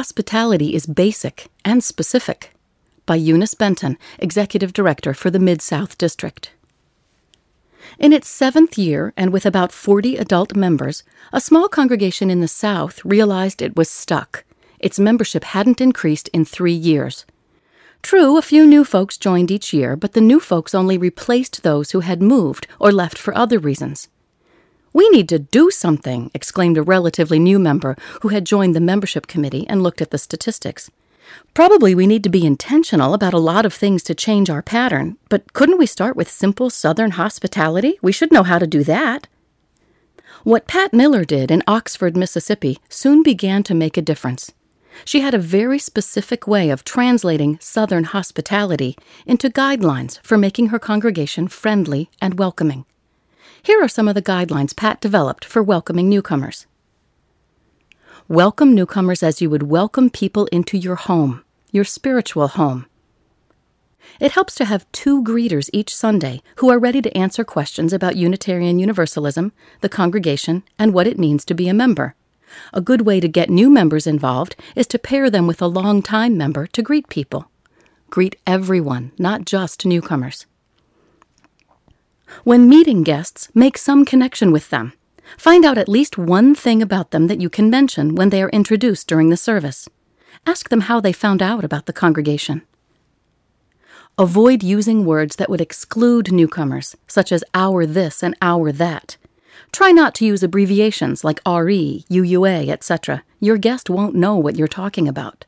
Hospitality is Basic and Specific by Eunice Benton, Executive Director for the Mid-South District. In its 7th year, and with about 40 adult members, a small congregation in the South realized it was stuck. Its membership hadn't increased in 3 years. True, a few new folks joined each year, but the new folks only replaced those who had moved or left for other reasons. "We need to do something," exclaimed a relatively new member who had joined the membership committee and looked at the statistics. "Probably we need to be intentional about a lot of things to change our pattern, but couldn't we start with simple Southern hospitality? We should know how to do that." What Pat Miller did in Oxford, Mississippi, soon began to make a difference. She had a very specific way of translating Southern hospitality into guidelines for making her congregation friendly and welcoming. Here are some of the guidelines Pat developed for welcoming newcomers. Welcome newcomers as you would welcome people into your home, your spiritual home. It helps to have 2 greeters each Sunday who are ready to answer questions about Unitarian Universalism, the congregation, and what it means to be a member. A good way to get new members involved is to pair them with a long-time member to greet people. Greet everyone, not just newcomers. When meeting guests, make some connection with them. Find out at least one thing about them that you can mention when they are introduced during the service. Ask them how they found out about the congregation. Avoid using words that would exclude newcomers, such as our this and our that. Try not to use abbreviations like RE, UUA, etc. Your guest won't know what you're talking about.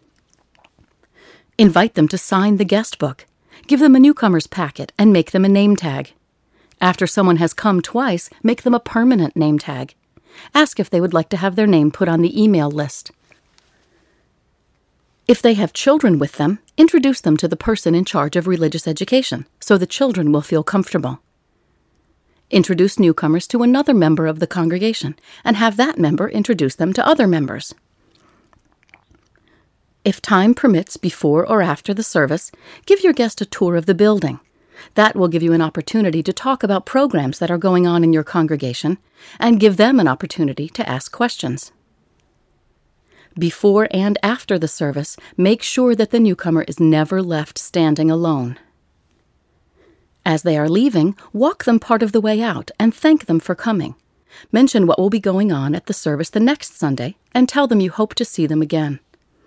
Invite them to sign the guest book. Give them a newcomer's packet and make them a name tag. After someone has come twice, make them a permanent name tag. Ask if they would like to have their name put on the email list. If they have children with them, introduce them to the person in charge of religious education, so the children will feel comfortable. Introduce newcomers to another member of the congregation, and have that member introduce them to other members. If time permits before or after the service, give your guest a tour of the building. That will give you an opportunity to talk about programs that are going on in your congregation, and give them an opportunity to ask questions. Before and after the service, make sure that the newcomer is never left standing alone. As they are leaving, walk them part of the way out and thank them for coming. Mention what will be going on at the service the next Sunday, and tell them you hope to see them again.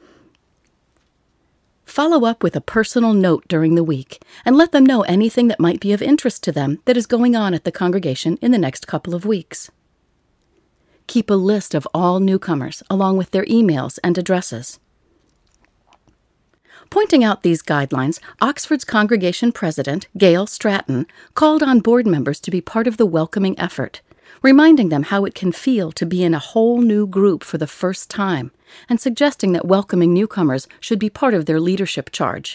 Follow up with a personal note during the week, and let them know anything that might be of interest to them that is going on at the congregation in the next couple of weeks. Keep a list of all newcomers, along with their emails and addresses. Pointing out these guidelines, Oxford's congregation president, Gail Stratton, called on board members to be part of the welcoming effort, reminding them how it can feel to be in a whole new group for the first time, and suggesting that welcoming newcomers should be part of their leadership charge.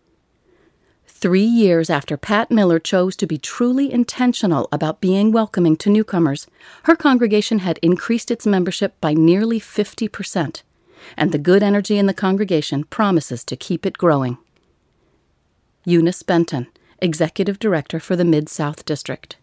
3 years after Pat Miller chose to be truly intentional about being welcoming to newcomers, her congregation had increased its membership by nearly 50%, and the good energy in the congregation promises to keep it growing. Eunice Benton, Executive Director for the Mid-South District.